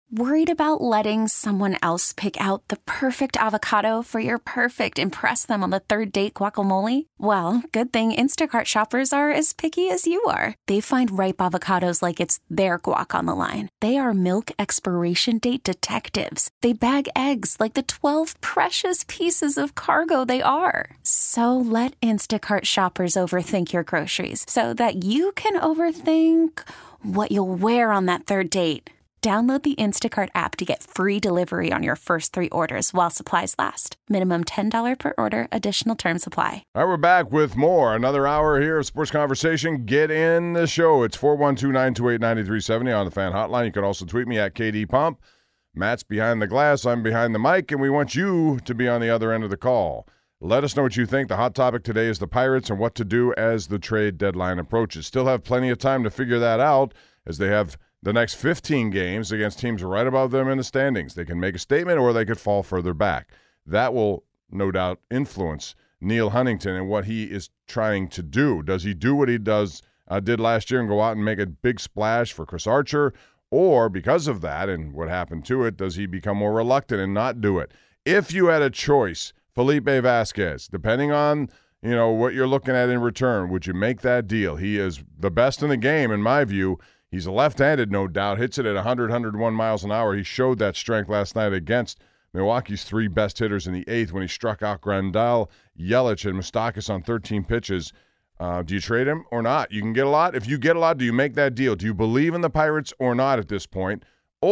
Worried about letting someone else pick out the perfect avocado for your perfect impress them on the third date guacamole? Well, good thing Instacart shoppers are as picky as you are. They find ripe avocados like it's their guac on the line. They are milk expiration date detectives. They bag eggs like the 12 precious pieces of cargo they are. So let Instacart shoppers overthink your groceries so that you can overthink what you'll wear on that third date. Download the Instacart app to get free delivery on your first 3 orders while supplies last. Minimum $10 per order. Additional terms apply. All right, we're back with more. Another hour here of Sports Conversation. Get in the show. It's 412-928-9370 on the fan hotline. You can also tweet me at KD Pump. Matt's behind the glass. I'm behind the mic, and we want you to be on the other end of the call. Let us know what you think. The hot topic today is the Pirates and what to do as the trade deadline approaches. Still have plenty of time to figure that out as they have the next 15 games against teams right above them in the standings. They can make a statement or they could fall further back. That will no doubt influence Neil Huntington and what he is trying to do. Does he do what he did last year and go out and make a big splash for Chris Archer? Or because of that and what happened to it, does he become more reluctant and not do it? If you had a choice, Felipe Vasquez, depending on what you're looking at in return, would you make that deal? He is the best in the game in my view. He's a left-handed, no doubt, hits it at 100, 101 miles an hour. He showed that strength last night against Milwaukee's 3 best hitters in the 8th when he struck out Grandal, Yelich, and Moustakas on 13 pitches. Do you trade him or not? You can get a lot. If you get a lot, do you make that deal? Do you believe in the Pirates or not at this point?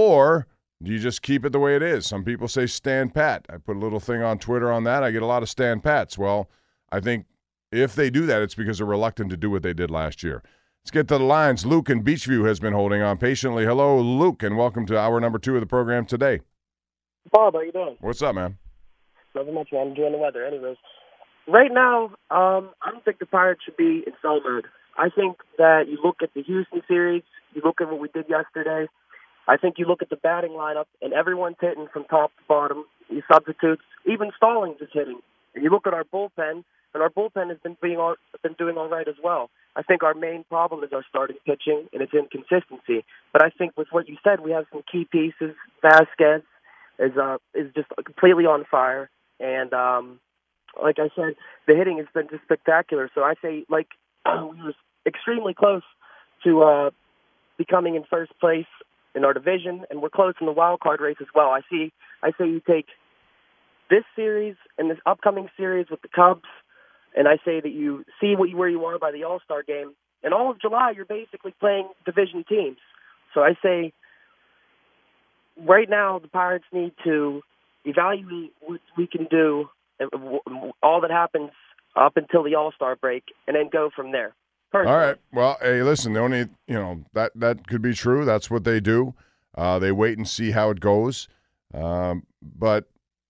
Or do you just keep it the way it is? Some people say stand pat. I put a little thing on Twitter on that. I get a lot of stand pats. Well, I think if they do that, it's because they're reluctant to do what they did last year. Let's get to the lines. Luke in Beachview has been holding on patiently. Hello, Luke, and welcome to hour number 2 of the program today. Bob, how you doing? What's up, man? Nothing much, man. I'm enjoying the weather. Anyways, right now, I don't think the Pirates should be in sell mode. I think that you look at the Houston series, you look at what we did yesterday. I think you look at the batting lineup, and everyone's hitting from top to bottom. You substitutes, even Stallings is hitting. And you look at our bullpen, and our bullpen has been doing all right as well. I think our main problem is our starting pitching and its inconsistency. But I think with what you said, we have some key pieces. Vasquez is just completely on fire, and like I said, the hitting has been just spectacular. So I say, we were extremely close to becoming in first place in our division, and we're close in the wild card race as well. I say you take this series and this upcoming series with the Cubs. And I say that you see where you are by the All-Star game. In all of July, you're basically playing division teams. So I say right now the Pirates need to evaluate what we can do, all that happens up until the All-Star break, and then go from there. Personally. All right. Well, hey, listen, the only, that could be true. That's what they do. They wait and see how it goes. But,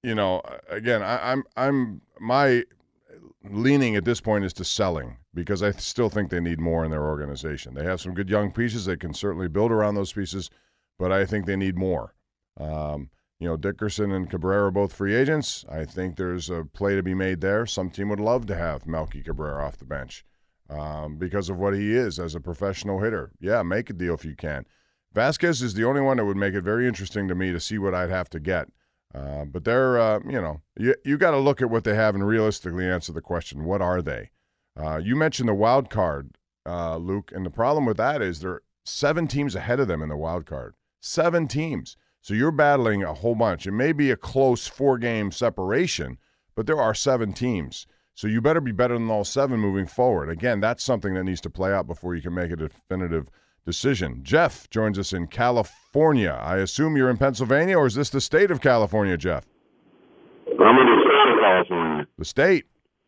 again, my leaning at this point is to selling because I still think they need more in their organization. They have some good young pieces. They can certainly build around those pieces, but I think they need more. Dickerson and Cabrera are both free agents. I think there's a play to be made there. Some team would love to have Melky Cabrera off the bench because of what he is as a professional hitter. Yeah, make a deal if you can. Vasquez is the only one that would make it very interesting to me to see what I'd have to get. But they're, you got to look at what they have and realistically answer the question, what are they? You mentioned the wild card, Luke, and the problem with that is there are 7 teams ahead of them in the wild card. 7 teams. So you're battling a whole bunch. It may be a close 4-game separation, but there are 7 teams. So you better be better than all 7 moving forward. Again, that's something that needs to play out before you can make a definitive decision. Jeff joins us in California. I assume you're in Pennsylvania, or is this the state of California, Jeff? I'm in the state of California. The state?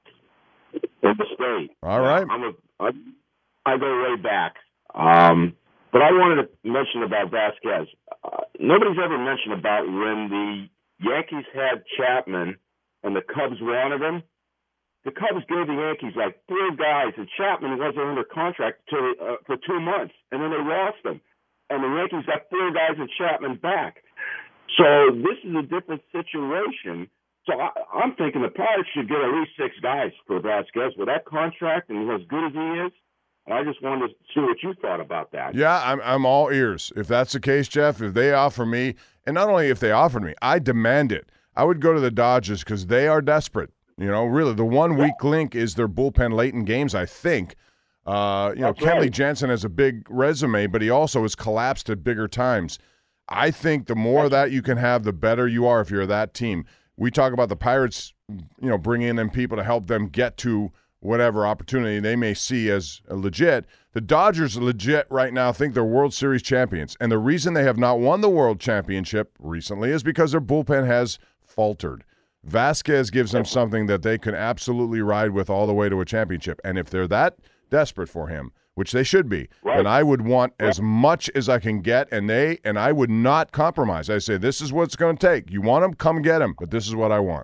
In the state. All right. I go way back. But I wanted to mention about Vasquez. Nobody's ever mentioned about when the Yankees had Chapman and the Cubs wanted him. The Cubs gave the Yankees like 3 guys, and Chapman wasn't under contract for 2 months, and then they lost him. And the Yankees got 4 guys and Chapman back. So this is a different situation. So I'm thinking the Pirates should get at least 6 guys for Vasquez with that contract and as good as he is. And I just wanted to see what you thought about that. Yeah, I'm all ears. If that's the case, Jeff, if they offer me, and not only if they offered me, I demand it. I would go to the Dodgers because they are desperate. Really, the one weak link is their bullpen late in games, I think. Kenley right. Jansen has a big resume, but he also has collapsed at bigger times. I think the more that you can have, the better you are if you're that team. We talk about the Pirates, bringing in people to help them get to whatever opportunity they may see as legit. The Dodgers legit right now think they're World Series champions. And the reason they have not won the World Championship recently is because their bullpen has faltered. Vasquez gives them something that they can absolutely ride with all the way to a championship. And if they're that desperate for him, which they should be, then I would want as much as I can get, and I would not compromise. I say, this is what it's going to take. You want him, come get him, but this is what I want.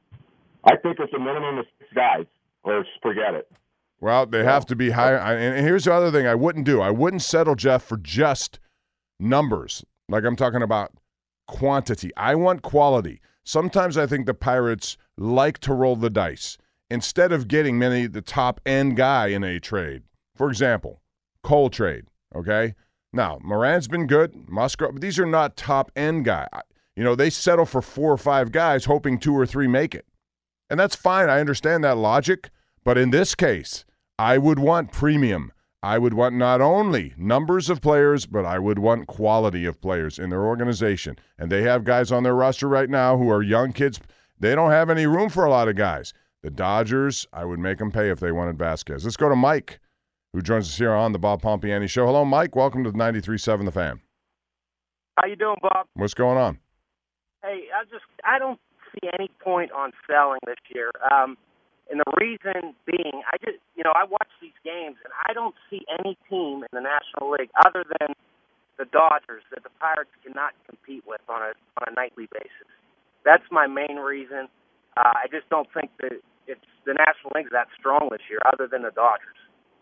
I think it's a minimum of 6 guys, or forget it. Well, they have to be high. And here's the other thing I wouldn't do. I wouldn't settle, Jeff, for just numbers. Like I'm talking about quantity. I want quality. Sometimes I think the Pirates like to roll the dice instead of getting the top-end guy in a trade. For example, Cole trade, okay? Now, Moran's been good, Musgrove, but these are not top-end guys. They settle for 4 or 5 guys hoping 2 or 3 make it. And that's fine. I understand that logic. But in this case, I would want premium. I would want not only numbers of players, but I would want quality of players in their organization. And they have guys on their roster right now who are young kids. They don't have any room for a lot of guys. The Dodgers, I would make them pay if they wanted Vasquez. Let's go to Mike, who joins us here on the Bob Pompiani Show. Hello, Mike. Welcome to the 93.7 The Fan. How you doing, Bob? What's going on? Hey, I don't see any point on selling this year. And the reason being, I watch these games, and I don't see any team in the National League other than the Dodgers that the Pirates cannot compete with on a nightly basis. That's my main reason. I just don't think that the National League's that strong this year other than the Dodgers.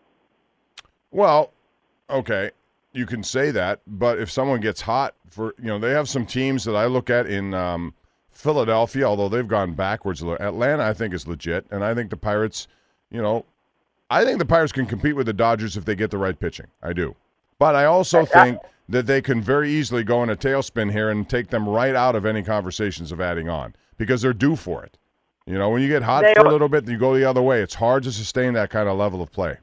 Well, okay, you can say that, but if someone gets hot they have some teams that I look at in Philadelphia, although they've gone backwards a little. Atlanta, I think, is legit, and I think the Pirates, I think the Pirates can compete with the Dodgers if they get the right pitching. I do. But I also think that they can very easily go in a tailspin here and take them right out of any conversations of adding on because they're due for it. When you get hot for a little bit, you go the other way. It's hard to sustain that kind of level of play.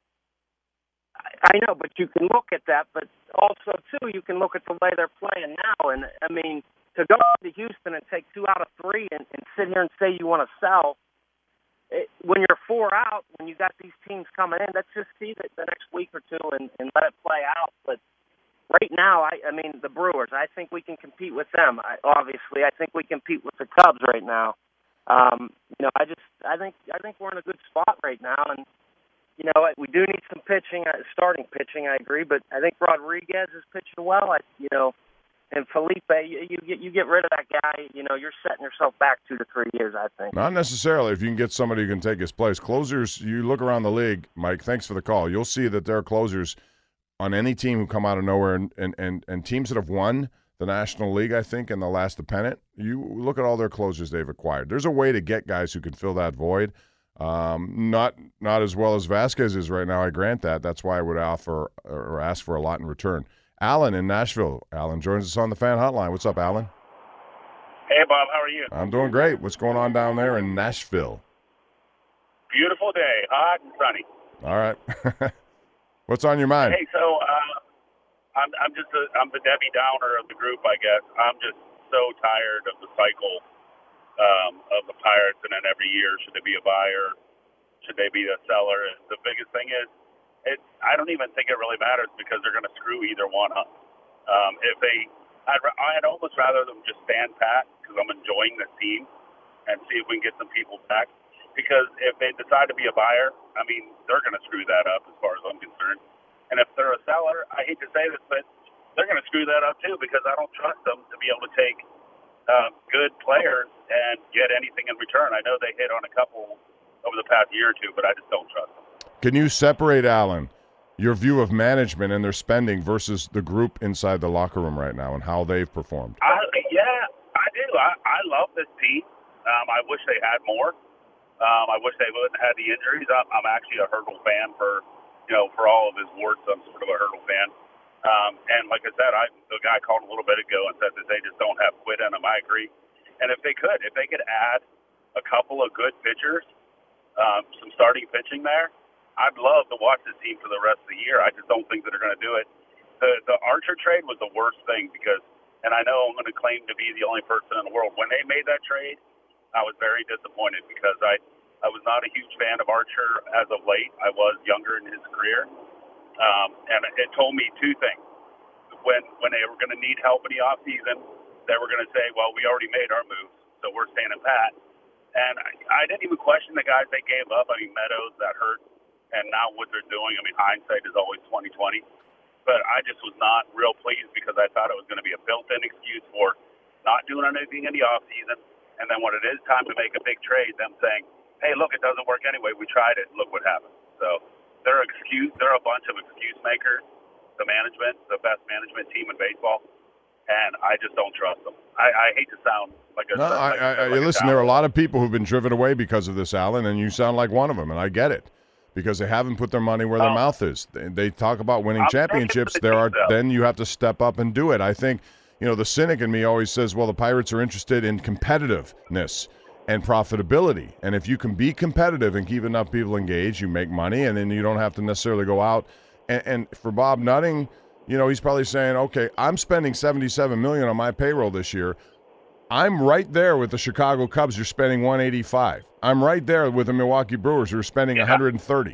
I know, but you can look at that, but also, too, you can look at the way they're playing now. And, to go to Houston and take 2 out of 3 and sit here and say you want to sell, when you're 4 out, when you got these teams coming in, let's just see the next week or 2 and let it play out. But right now, the Brewers, I think we can compete with them. Obviously, I think we compete with the Cubs right now. I think we're in a good spot right now, and we do need some pitching, starting pitching. I agree, but I think Rodriguez is pitching well. And Felipe, you get rid of that guy, you're setting yourself back 2 to 3 years. I think not necessarily. If you can get somebody who can take his place, closers. You look around the league, Mike. Thanks for the call. You'll see that there are closers on any team who come out of nowhere, and teams that have won the National League, I think, in the last pennant. You look at all their closers they've acquired. There's a way to get guys who can fill that void. Not as well as Vasquez is right now. I grant that. That's why I would offer or ask for a lot in return. Alan in Nashville. Alan joins us on the Fan Hotline. What's up, Alan? Hey, Bob. How are you? I'm doing great. What's going on down there in Nashville? Beautiful day, hot and sunny. All right. What's on your mind? Hey, so I'm the Debbie Downer of the group, I guess. I'm just so tired of the cycle of the Pirates, and then every year, should they be a buyer? Should they be a seller? And the biggest thing is, I don't even think it really matters because they're going to screw either one up. I'd almost rather them just stand pat because I'm enjoying the team and see if we can get some people back. Because if they decide to be a buyer, they're going to screw that up as far as I'm concerned. And if they're a seller, I hate to say this, but they're going to screw that up too because I don't trust them to be able to take good players and get anything in return. I know they hit on a couple over the past year or two, but I just don't trust them. Can you separate, Alan, your view of management and their spending versus the group inside the locker room right now and how they've performed? Yeah, I do. I love this team. I wish they had more. I wish they wouldn't have had the injuries. I'm actually a Hurdle fan for for all of his warts, I'm sort of a Hurdle fan. And like I said, the guy called a little bit ago and said that they just don't have quit in them. I agree. And if they could add a couple of good pitchers, some starting pitching there, I'd love to watch this team for the rest of the year. I just don't think that they're going to do it. The Archer trade was the worst thing because, and I know I'm going to claim to be the only person in the world. When they made that trade, I was very disappointed because I was not a huge fan of Archer as of late. I was younger in his career. And it told me two things. When they were going to need help in the offseason, they were going to say, well, we already made our moves, so we're standing pat. And I didn't even question the guys they gave up. I mean, Meadows, that hurt. And now what they're doing, I mean, hindsight is always 20/20. But I just was not real pleased because I thought it was going to be a built-in excuse for not doing anything in the offseason. And then when it is time to make a big trade, them saying, hey, look, it doesn't work anyway. We tried it. Look what happened. So they're a bunch of excuse makers, the management, the best management team in baseball. And I just don't trust them. I hate to sound like a... No, listen, there are a lot of people who've been driven away because of this, Alan, and you sound like one of them, and I get it. Because they haven't put their money where their mouth is. They talk about winning championships. Then you have to step up and do it. I think, the cynic in me always says, well, the Pirates are interested in competitiveness and profitability. And if you can be competitive and keep enough people engaged, you make money, and then you don't have to necessarily go out. And for Bob Nutting, he's probably saying, okay, I'm spending $77 million on my payroll this year. I'm right there with the Chicago Cubs. You're spending $185. I'm right there with the Milwaukee Brewers who are spending $130.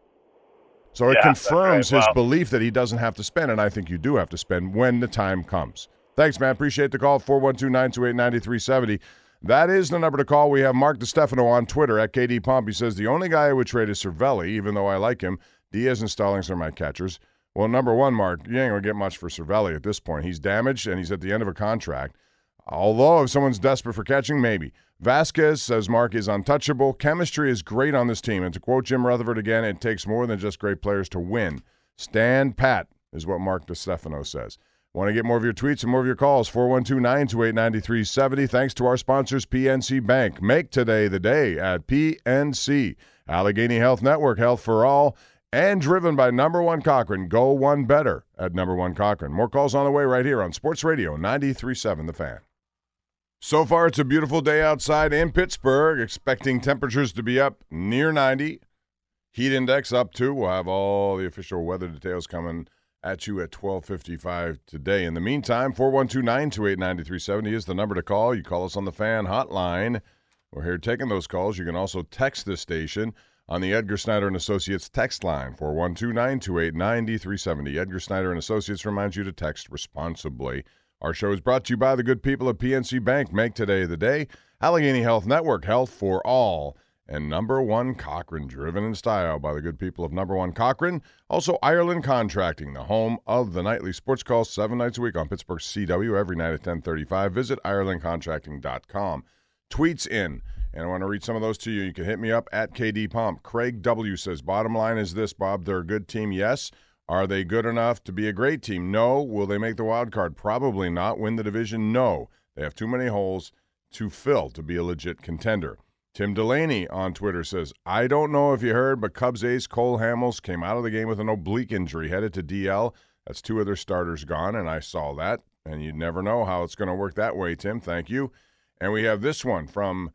So it confirms his belief that he doesn't have to spend, and I think you do have to spend when the time comes. Thanks, man. Appreciate the call. 412-928-9370. That is the number to call. We have Mark DiStefano on Twitter at KD Pump. He says, the only guy I would trade is Cervelli, even though I like him. Diaz and Stallings are my catchers. Well, number one, Mark, you ain't going to get much for Cervelli at this point. He's damaged, and he's at the end of a contract. Although if someone's desperate for catching, maybe. Vasquez, says Mark, is untouchable. Chemistry is great on this team. And to quote Jim Rutherford again, it takes more than just great players to win. Stand pat is what Mark DiStefano says. Want to get more of your tweets and more of your calls? 412-928-9370. Thanks to our sponsors, PNC Bank. Make today the day at PNC. Allegheny Health Network, Health for All. And driven by Number One Cochran. Go one better at Number One Cochran. More calls on the way right here on Sports Radio 93.7 The Fan. So far, it's a beautiful day outside in Pittsburgh, expecting temperatures to be up near 90. Heat index up, too. We'll have all the official weather details coming at you at 12:55 today. In the meantime, 412-928-9370 is the number to call. You call us on the Fan hotline. We're here taking those calls. You can also text this station on the Edgar Snyder and Associates text line, 412-928-9370. Edgar Snyder and Associates reminds you to text responsibly. Our show is brought to you by the good people of PNC Bank. Make today the day. Allegheny Health Network, Health for All. And Number One Cochran, driven in style by the good people of Number One Cochran. Also, Ireland Contracting, the home of the nightly sports call, 7 nights a week on Pittsburgh CW, every night at 10:35. Visit IrelandContracting.com. Tweets in, and I want to read some of those to you. You can hit me up at KD Pump. Craig W. says, bottom line is this, Bob, they're a good team, yes. Are they good enough to be a great team? No. Will they make the wild card? Probably not. Win the division? No. They have too many holes to fill to be a legit contender. Tim Delaney on Twitter says, I don't know if you heard, but Cubs ace Cole Hamels came out of the game with an oblique injury, headed to DL. That's two other starters gone, and I saw that. And you never know how it's going to work that way, Tim. Thank you. And we have this one from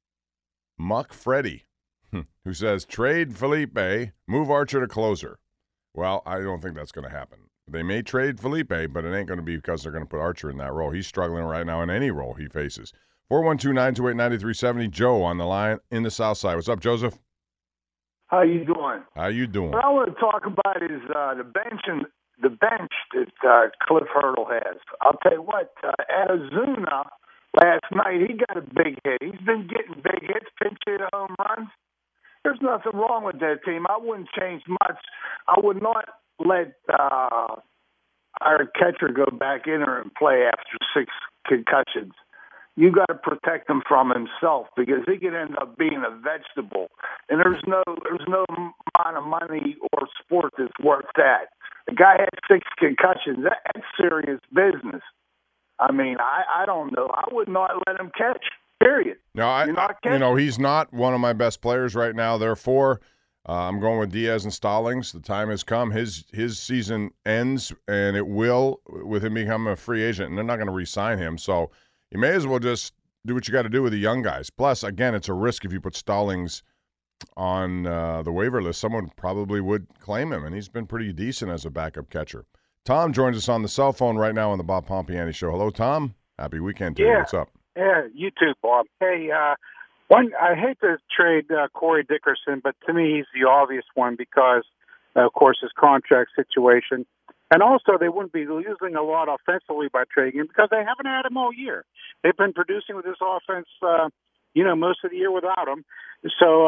Muck Freddy, who says, trade Felipe, move Archer to closer. Well, I don't think that's going to happen. They may trade Felipe, but it ain't going to be because they're going to put Archer in that role. He's struggling right now in any role he faces. 412-928-9370. Joe on the line in the South Side. What's up, Joseph? How you doing? How you doing? What I want to talk about is the bench that Cliff Hurdle has. I'll tell you what, Arizona last night, he got a big hit. He's been getting big hits, pinch hit home runs. There's nothing wrong with that team. I wouldn't change much. I would not let our catcher go back in there and play after 6 concussions. You got to protect him from himself because he could end up being a vegetable. And there's no amount of money or sport that's worth that. The guy had 6 concussions. That's serious business. I mean, I don't know. I would not let him catch. Period. No, he's not one of my best players right now. Therefore, I'm going with Diaz and Stallings. The time has come. His season ends, and it will with him becoming a free agent, and they're not going to re-sign him. So you may as well just do what you got to do with the young guys. Plus, again, it's a risk if you put Stallings on the waiver list. Someone probably would claim him, and he's been pretty decent as a backup catcher. Tom joins us on the cell phone right now on the Bob Pompiani Show. Hello, Tom. Happy weekend to you. What's up? Yeah, you too, Bob. Hey, I hate to trade Corey Dickerson, but to me he's the obvious one because, of course, his contract situation. And also they wouldn't be losing a lot offensively by trading him because they haven't had him all year. They've been producing with this offense, most of the year without him. So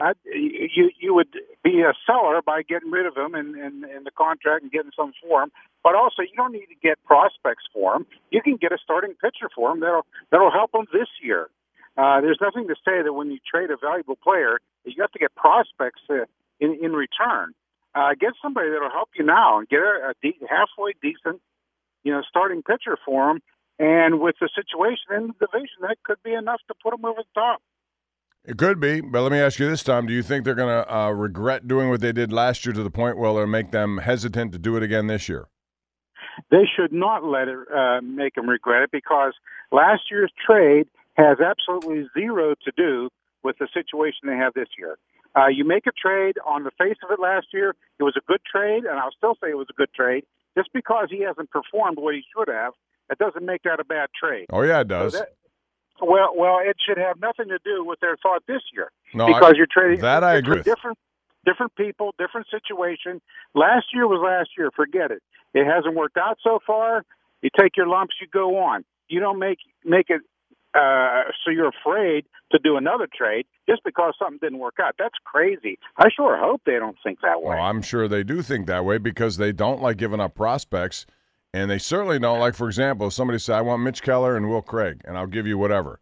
you would be a seller by getting rid of him in the contract and getting some for him. But also, you don't need to get prospects for him. You can get a starting pitcher for him that'll help him this year. There's nothing to say that when you trade a valuable player, you have to get prospects in return. Get somebody that'll help you now and get a halfway decent, starting pitcher for him. And with the situation in the division, that could be enough to put him over the top. It could be, but let me ask you this, Tom. Do you think they're going to regret doing what they did last year to the point where it'll make them hesitant to do it again this year? They should not let it make them regret it because last year's trade has absolutely zero to do with the situation they have this year. You make a trade on the face of it last year, it was a good trade, and I'll still say it was a good trade. Just because he hasn't performed what he should have, it doesn't make that a bad trade. Oh, yeah, it does. So well, it should have nothing to do with their thought this year. No, because you're trading that I agree with. Different people, different situation. Last year was last year. Forget it. It hasn't worked out so far. You take your lumps, you go on. You don't make it so you're afraid to do another trade just because something didn't work out. That's crazy. I sure hope they don't think that way. Well, I'm sure they do think that way because they don't like giving up prospects. And they certainly don't like, for example, if somebody said, I want Mitch Keller and Will Craig, and I'll give you whatever.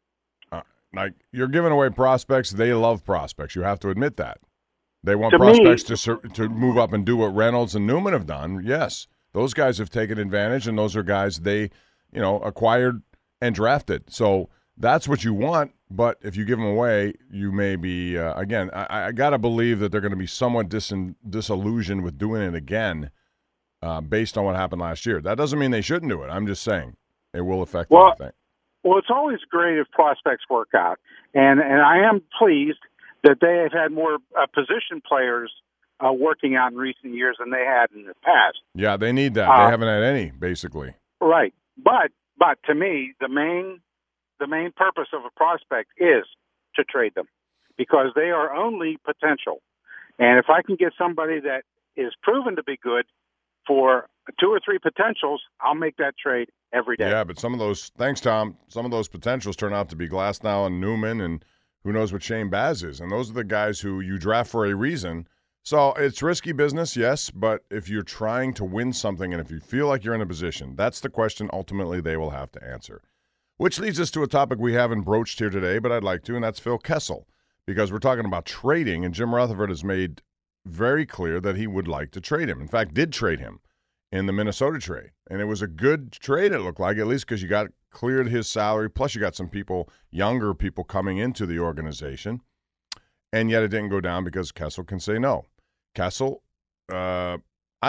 You're giving away prospects. They love prospects. You have to admit that. They want prospects to move up and do what Reynolds and Newman have done. Yes, those guys have taken advantage, and those are guys they, acquired and drafted. So that's what you want. But if you give them away, you may be, again, I got to believe that they're going to be somewhat disillusioned with doing it again. Based on what happened last year. That doesn't mean they shouldn't do it. I'm just saying it will affect everything. Well, it's always great if prospects work out. And I am pleased that they have had more position players working out in recent years than they had in the past. Yeah, they need that. They haven't had any, basically. Right. But to me, the main purpose of a prospect is to trade them because they are only potential. And if I can get somebody that is proven to be good, for 2 or 3 potentials, I'll make that trade every day. Yeah, but thanks, Tom, some of those potentials turn out to be Glasnow and Newman, and who knows what Shane Baz is. And those are the guys who you draft for a reason. So it's risky business, yes, but if you're trying to win something and if you feel like you're in a position, that's the question ultimately they will have to answer. Which leads us to a topic we haven't broached here today, but I'd like to, and that's Phil Kessel, because we're talking about trading, and Jim Rutherford has made very clear that he would like to trade him. In fact, did trade him in the Minnesota trade. And it was a good trade, it looked like, at least because you got cleared his salary, plus you got some younger people coming into the organization. And yet it didn't go down because Kessel can say no. Kessel, I'm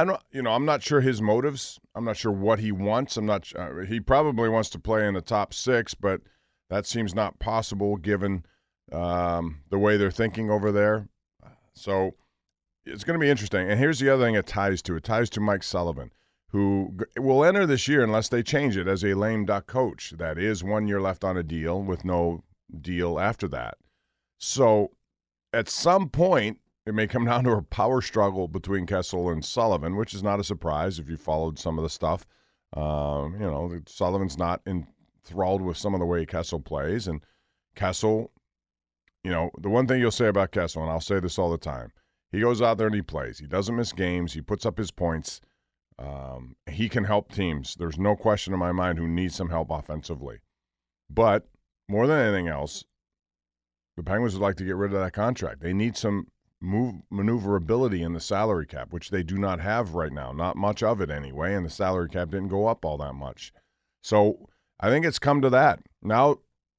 not sure his motives. I'm not sure what he wants. He probably wants to play in the top 6, but that seems not possible given the way they're thinking over there. So it's going to be interesting. And here's the other thing it ties to. It ties to Mike Sullivan, who will enter this year unless they change it as a lame duck coach. That is 1 year left on a deal with no deal after that. So at some point, it may come down to a power struggle between Kessel and Sullivan, which is not a surprise if you followed some of the stuff. Sullivan's not enthralled with some of the way Kessel plays. And Kessel, the one thing you'll say about Kessel, and I'll say this all the time, he goes out there and he plays. He doesn't miss games. He puts up his points. He can help teams. There's no question in my mind who needs some help offensively. But more than anything else, the Penguins would like to get rid of that contract. They need some maneuverability in the salary cap, which they do not have right now. Not much of it anyway, and the salary cap didn't go up all that much. So I think it's come to that. Now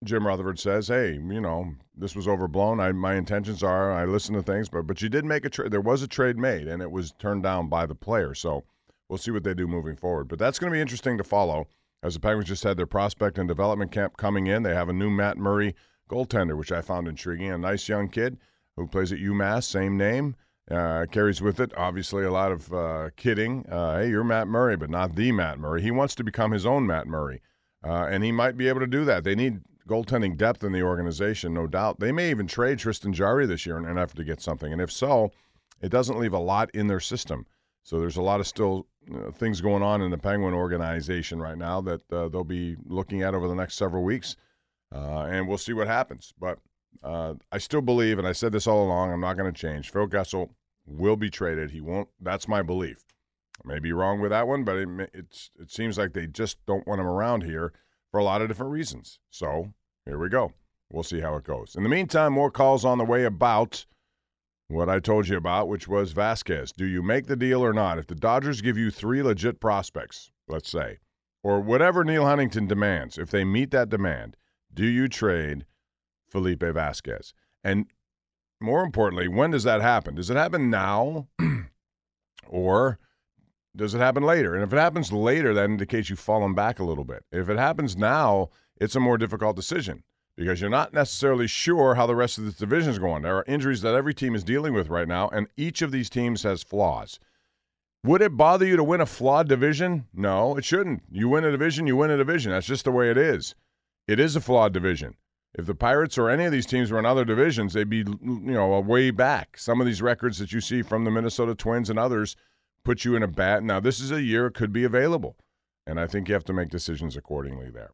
Jim Rutherford says, hey, this was overblown. My intentions are I listen to things, but you did make a trade. There was a trade made, and it was turned down by the player. So we'll see what they do moving forward. But that's going to be interesting to follow, as the Penguins just had their prospect and development camp coming in. They have a new Matt Murray goaltender, which I found intriguing. A nice young kid who plays at UMass, same name. Carries with it, obviously, a lot of kidding. Hey, you're Matt Murray, but not the Matt Murray. He wants to become his own Matt Murray, and he might be able to do that. They need goaltending depth in the organization, no doubt. They may even trade Tristan Jarry this year in an effort to get something, and if so, it doesn't leave a lot in their system. So there's a lot of still things going on in the Penguin organization right now that they'll be looking at over the next several weeks, and we'll see what happens. But I still believe, and I said this all along, I'm not going to change. Phil Kessel will be traded. He won't. That's my belief. I may be wrong with that one, but it seems like they just don't want him around here for a lot of different reasons. So here we go. We'll see how it goes. In the meantime, more calls on the way about what I told you about, which was Vasquez. Do you make the deal or not? If the Dodgers give you 3 legit prospects, let's say, or whatever Neil Huntington demands, if they meet that demand, do you trade Felipe Vasquez? And more importantly, when does that happen? Does it happen now or does it happen later? And if it happens later, that indicates you've fallen back a little bit. If it happens now, it's a more difficult decision because you're not necessarily sure how the rest of this division is going. There are injuries that every team is dealing with right now, and each of these teams has flaws. Would it bother you to win a flawed division? No, it shouldn't. You win a division, you win a division. That's just the way it is. It is a flawed division. If the Pirates or any of these teams were in other divisions, they'd be, way back. Some of these records that you see from the Minnesota Twins and others put you in a bad. Now, this is a year it could be available, and I think you have to make decisions accordingly there.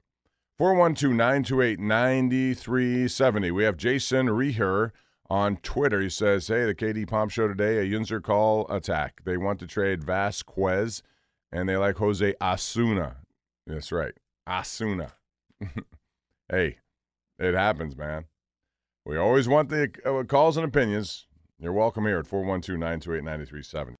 412-928-9370. We have Jason Reher on Twitter. He says, hey, the KD Pomp Show today, a Yunzer call attack. They want to trade Vasquez, and they like Jose Osuna. That's right, Osuna. Hey, it happens, man. We always want the calls and opinions. You're welcome here at 412-928-9370.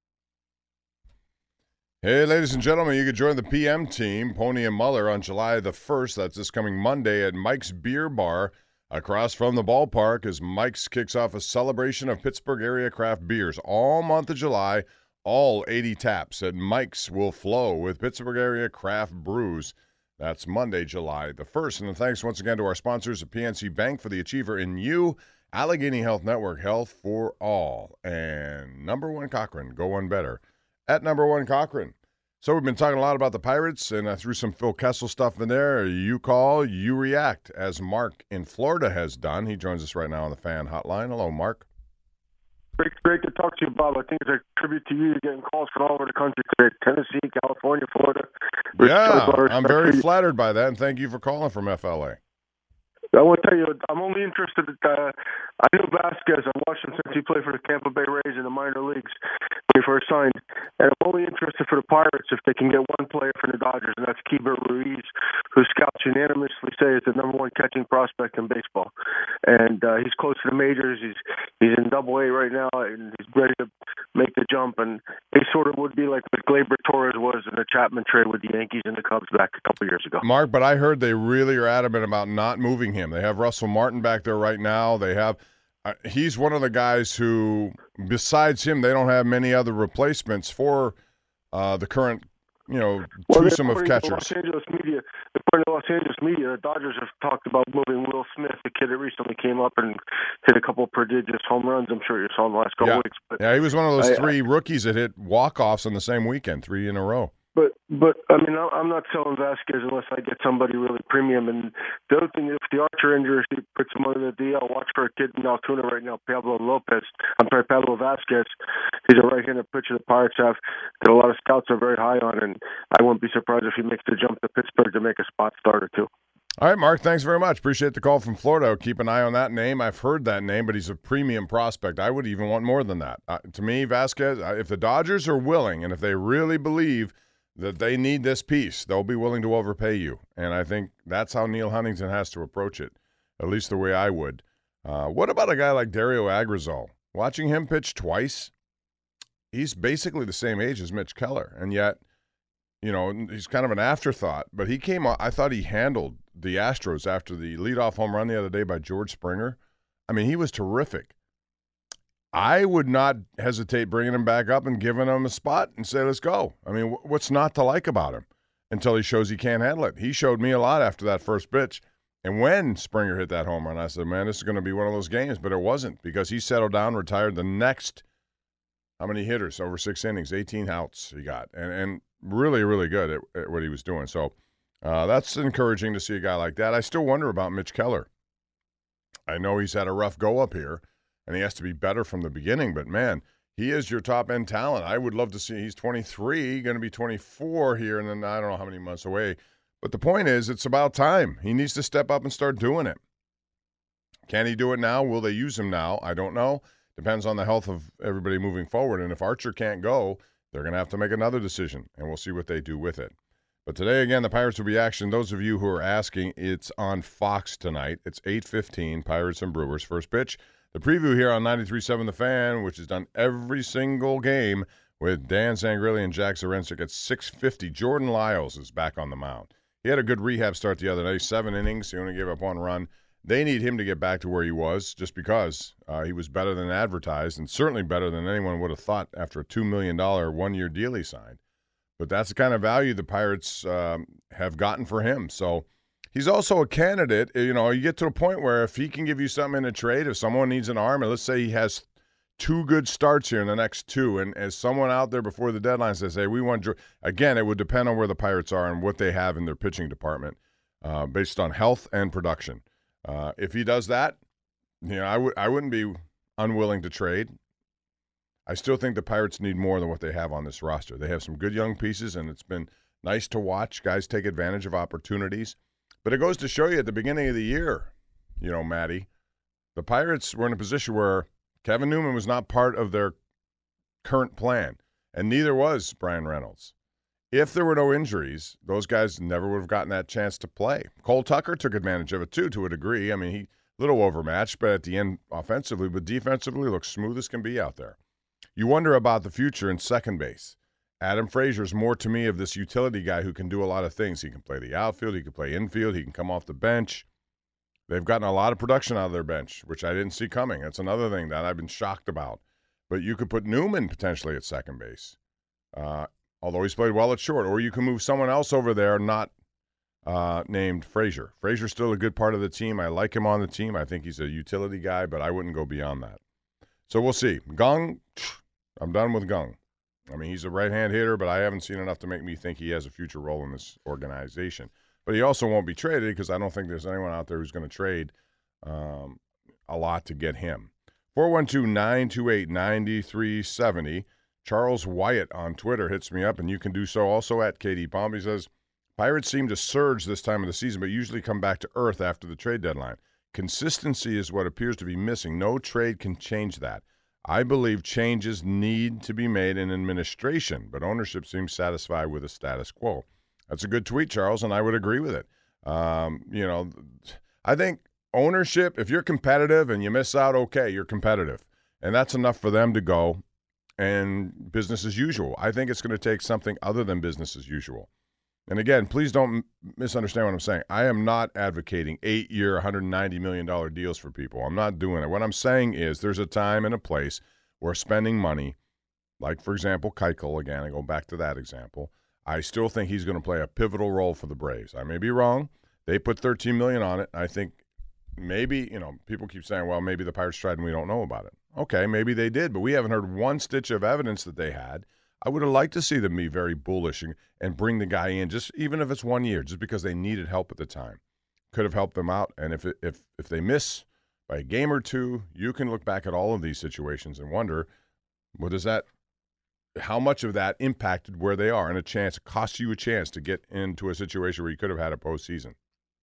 Hey, ladies and gentlemen, you can join the PM team, Pony and Muller, on July the 1st. That's this coming Monday at Mike's Beer Bar across from the ballpark as Mike's kicks off a celebration of Pittsburgh area craft beers. All month of July, all 80 taps at Mike's will flow with Pittsburgh area craft brews. That's Monday, July the 1st. And thanks once again to our sponsors at PNC Bank for the Achiever in You, Allegheny Health Network, Health for All, and Number One Cochrane, go one better at Number One Cochrane. So we've been talking a lot about the Pirates, and I threw some Phil Kessel stuff in there. You call, you react, as Mark in Florida has done. He joins us right now on the fan hotline. Hello, Mark. Great to talk to you, Bob. I think it's a tribute to you getting calls from all over the country today. Tennessee, California, Florida. Yeah, I'm very flattered by that, and thank you for calling from FLA. I want to tell you, I'm only interested I know Vasquez. I watched him since he played for the Tampa Bay Rays in the minor leagues when he first signed. And I'm only interested for the Pirates if they can get one player for the Dodgers, and that's Keibert Ruiz, who scouts unanimously say is the number 1 catching prospect in baseball. And he's close to the majors. He's in Double-A right now, and he's ready to make the jump. And he sort of would be like what Gleyber Torres was in the Chapman trade with the Yankees and the Cubs back a couple years ago. Mark, but I heard they really are adamant about not moving him. They have Russell Martin back there right now. They have he's one of the guys who, besides him, they don't have many other replacements for the current, twosome of catchers. According to the Los Angeles media, the Dodgers have talked about moving Will Smith, the kid that recently came up and hit a couple of prodigious home runs. I'm sure you saw in the last couple of weeks. But yeah, he was one of those 3 rookies that hit walk-offs on the same weekend, 3 in a row. But I mean, I'm not selling Vasquez unless I get somebody really premium. And the other thing, if the Archer injury puts him under the DL, watch for a kid in Altoona right now, Pablo Vasquez. He's a right-handed pitcher the Pirates have that a lot of scouts are very high on, and I wouldn't be surprised if he makes the jump to Pittsburgh to make a spot starter too. All right, Mark, thanks very much. Appreciate the call from Florida. I'll keep an eye on that name. I've heard that name, but he's a premium prospect. I would even want more than that. To me, Vasquez, if the Dodgers are willing and if they really believe that they need this piece, they'll be willing to overpay you. And I think that's how Neil Huntington has to approach it, at least the way I would. What about a guy like Dario Agrizol? Watching him pitch twice, he's basically the same age as Mitch Keller, and yet, he's kind of an afterthought. But he came on, I thought he handled the Astros after the leadoff home run the other day by George Springer. I mean, he was terrific. I would not hesitate bringing him back up and giving him a spot and say, let's go. I mean, what's not to like about him until he shows he can't handle it? He showed me a lot after that first pitch. And when Springer hit that home run, I said, man, this is going to be one of those games. But it wasn't, because he settled down, retired the next, how many hitters? Over 6 innings, 18 outs he got. And really, really good at what he was doing. So that's encouraging to see a guy like that. I still wonder about Mitch Keller. I know he's had a rough go up here, and he has to be better from the beginning. But, man, he is your top-end talent. I would love to see. He's 23, going to be 24 here, and then I don't know how many months away. But the point is, it's about time. He needs to step up and start doing it. Can he do it now? Will they use him now? I don't know. Depends on the health of everybody moving forward. And if Archer can't go, they're going to have to make another decision, and we'll see what they do with it. But today, again, the Pirates will be action. Those of you who are asking, it's on Fox tonight. It's 8:15, Pirates and Brewers. First pitch. The preview here on 93.7 The Fan, which is done every single game with Dan Zangrilli and Jack Zarinsik at 6:50. Jordan Lyles is back on the mound. He had a good rehab start the other day, 7 innings. He only gave up 1 run. They need him to get back to where he was just because he was better than advertised and certainly better than anyone would have thought after a $2 million one-year deal he signed. But that's the kind of value the Pirates have gotten for him. So he's also a candidate. You know, you get to a point where if he can give you something in a trade, if someone needs an arm, and let's say he has 2 good starts here in the next 2, and as someone out there before the deadline says, hey, we want – again, it would depend on where the Pirates are and what they have in their pitching department based on health and production. If he does that, you know, I wouldn't be unwilling to trade. I still think the Pirates need more than what they have on this roster. They have some good young pieces, and it's been nice to watch guys take advantage of opportunities. But it goes to show you at the beginning of the year, you know, Matty, the Pirates were in a position where Kevin Newman was not part of their current plan, and neither was Brian Reynolds. If there were no injuries, those guys never would have gotten that chance to play. Cole Tucker took advantage of it, too, to a degree. I mean, he a little overmatched, but at the end, offensively, but defensively, looks smooth as can be out there. You wonder about the future in second base. Adam Frazier's more to me of this utility guy who can do a lot of things. He can play the outfield, he can play infield, he can come off the bench. They've gotten a lot of production out of their bench, which I didn't see coming. That's another thing that I've been shocked about. But you could put Newman potentially at second base, although he's played well at short. Or you can move someone else over there not named Frazier. Frazier's still a good part of the team. I like him on the team. I think he's a utility guy, but I wouldn't go beyond that. So we'll see. Gong, I'm done with Gong. I mean, he's a right-hand hitter, but I haven't seen enough to make me think he has a future role in this organization. But he also won't be traded because I don't think there's anyone out there who's going to trade a lot to get him. 412-928-9370. Charles Wyatt on Twitter hits me up, and you can do so also at KD Palm. He says, Pirates seem to surge this time of the season, but usually come back to earth after the trade deadline. Consistency is what appears to be missing. No trade can change that. I believe changes need to be made in administration, but ownership seems satisfied with the status quo. That's a good tweet, Charles, and I would agree with it. You know, I think ownership, if you're competitive and you miss out, okay, you're competitive. And that's enough for them to go and business as usual. I think it's going to take something other than business as usual. And again, please don't misunderstand what I'm saying. I am not advocating 8-year, $190 million deals for people. I'm not doing it. What I'm saying is there's a time and a place where spending money, like, for example, Keuchel, again, I go back to that example, I still think he's going to play a pivotal role for the Braves. I may be wrong. They put $13 million on it. I think maybe, you know, people keep saying, well, maybe the Pirates tried and we don't know about it. Okay, maybe they did, but we haven't heard one stitch of evidence that they had. I would have liked to see them be very bullish and bring the guy in, just even if it's 1 year, just because they needed help at the time. Could have helped them out. And if they miss by a game or two, you can look back at all of these situations and wonder, how much of that impacted where they are, and cost you a chance to get into a situation where you could have had a postseason.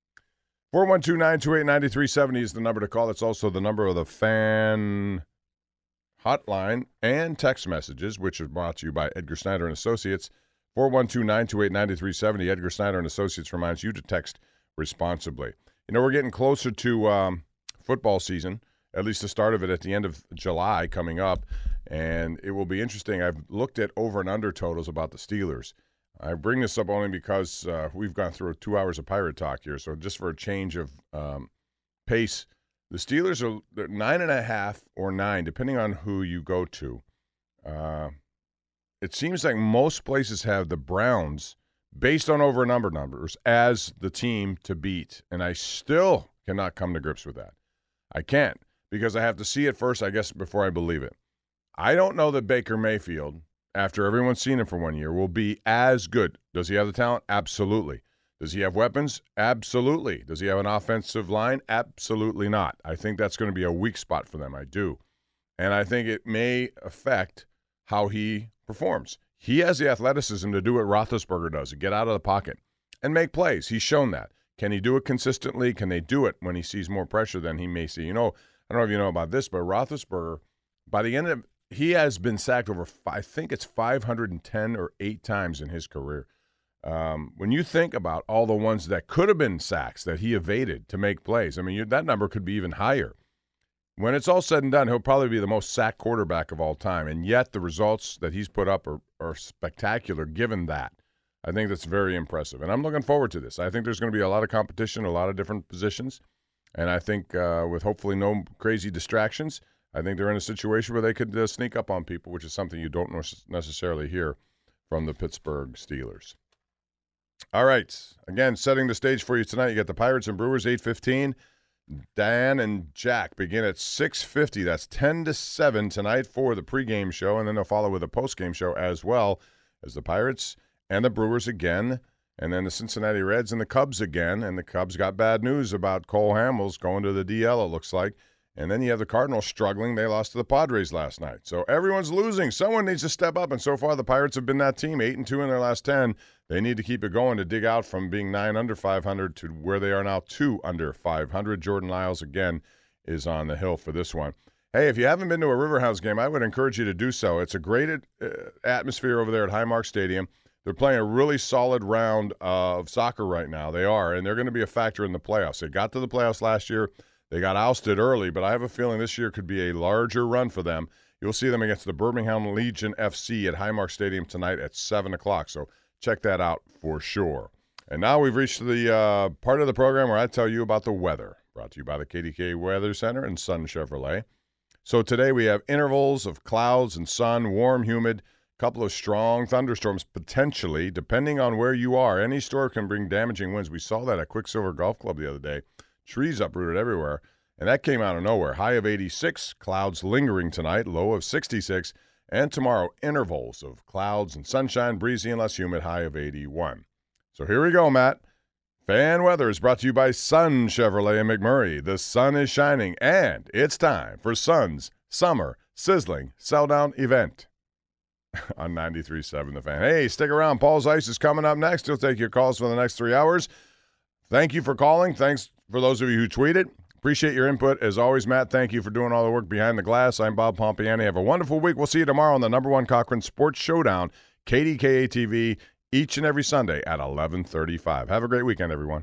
412-928-9370 is the number to call. That's also the number of the Fan hotline and text messages, which is brought to you by Edgar Snyder and Associates. 412-928-9370. Edgar Snyder and Associates reminds you to text responsibly. You know, we're getting closer to football season, at least the start of it at the end of July coming up, and it will be interesting. I've looked at over and under totals about the Steelers. I bring this up only because we've gone through 2 hours of Pirate talk here. So just for a change of pace, the Steelers are 9.5 or 9, depending on who you go to. It seems like most places have the Browns, based on over numbers, as the team to beat. And I still cannot come to grips with that. I can't, because I have to see it first, I guess, before I believe it. I don't know that Baker Mayfield, after everyone's seen him for 1 year, will be as good. Does he have the talent? Absolutely. Does he have weapons? Absolutely. Does he have an offensive line? Absolutely not. I think that's going to be a weak spot for them. I do. And I think it may affect how he performs. He has the athleticism to do what Roethlisberger does, to get out of the pocket and make plays. He's shown that. Can he do it consistently? Can they do it when he sees more pressure than he may see? You know, I don't know if you know about this, but Roethlisberger, by the end of he has been sacked over, I think it's 510 or 8 times in his career. When you think about all the ones that could have been sacks that he evaded to make plays, I mean, that number could be even higher. When it's all said and done, he'll probably be the most sacked quarterback of all time, and yet the results that he's put up are spectacular given that. I think that's very impressive, and I'm looking forward to this. I think there's going to be a lot of competition, a lot of different positions, and I think with hopefully no crazy distractions, I think they're in a situation where they could sneak up on people, which is something you don't necessarily hear from the Pittsburgh Steelers. All right. Again, setting the stage for you tonight, you got the Pirates and Brewers, 8:15. Dan and Jack begin at 6:50. That's 10-7 tonight for the pregame show, and then they'll follow with a postgame show as well as the Pirates and the Brewers again, and then the Cincinnati Reds and the Cubs again. And the Cubs got bad news about Cole Hamels going to the DL, it looks like. And then you have the Cardinals struggling. They lost to the Padres last night. So everyone's losing. Someone needs to step up. And so far, the Pirates have been that team, 8-2 in their last 10. They need to keep it going to dig out from being 9 under 500 to where they are now 2 under 500. Jordan Lyles, again, is on the hill for this one. Hey, if you haven't been to a Riverhounds game, I would encourage you to do so. It's a great atmosphere over there at Highmark Stadium. They're playing a really solid round of soccer right now. They are, and they're going to be a factor in the playoffs. They got to the playoffs last year. They got ousted early, but I have a feeling this year could be a larger run for them. You'll see them against the Birmingham Legion FC at Highmark Stadium tonight at 7 o'clock, so check that out for sure. And now we've reached the part of the program where I tell you about the weather, brought to you by the KDK Weather Center and Sun Chevrolet. So today we have intervals of clouds and sun, warm, humid, a couple of strong thunderstorms potentially, depending on where you are. Any storm can bring damaging winds. We saw that at Quicksilver Golf Club the other day. Trees uprooted everywhere, and that came out of nowhere. High of 86, clouds lingering tonight, low of 66, and tomorrow intervals of clouds and sunshine, breezy and less humid, high of 81. So here we go, Matt. Fan weather is brought to you by Sun Chevrolet in McMurray. The sun is shining, and it's time for Sun's Summer Sizzling Sell-Down Event on 93.7 The Fan. Hey, stick around. Paul's Ice is coming up next. He'll take your calls for the next 3 hours. Thank you for calling. Thanks for those of you who tweeted. Appreciate your input. As always, Matt, thank you for doing all the work behind the glass. I'm Bob Pompiani. Have a wonderful week. We'll see you tomorrow on the #1 Cochran Sports Showdown, KDKA-TV, each and every Sunday at 11:35. Have a great weekend, everyone.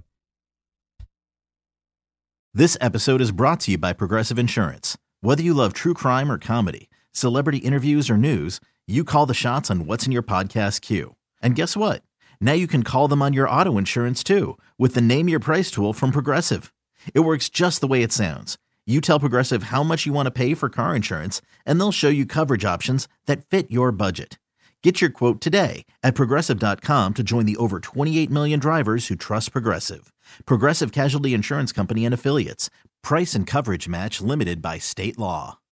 This episode is brought to you by Progressive Insurance. Whether you love true crime or comedy, celebrity interviews or news, you call the shots on what's in your podcast queue. And guess what? Now you can call them on your auto insurance, too, with the Name Your Price tool from Progressive. It works just the way it sounds. You tell Progressive how much you want to pay for car insurance, and they'll show you coverage options that fit your budget. Get your quote today at Progressive.com to join the over 28 million drivers who trust Progressive. Progressive Casualty Insurance Company and Affiliates. Price and coverage match limited by state law.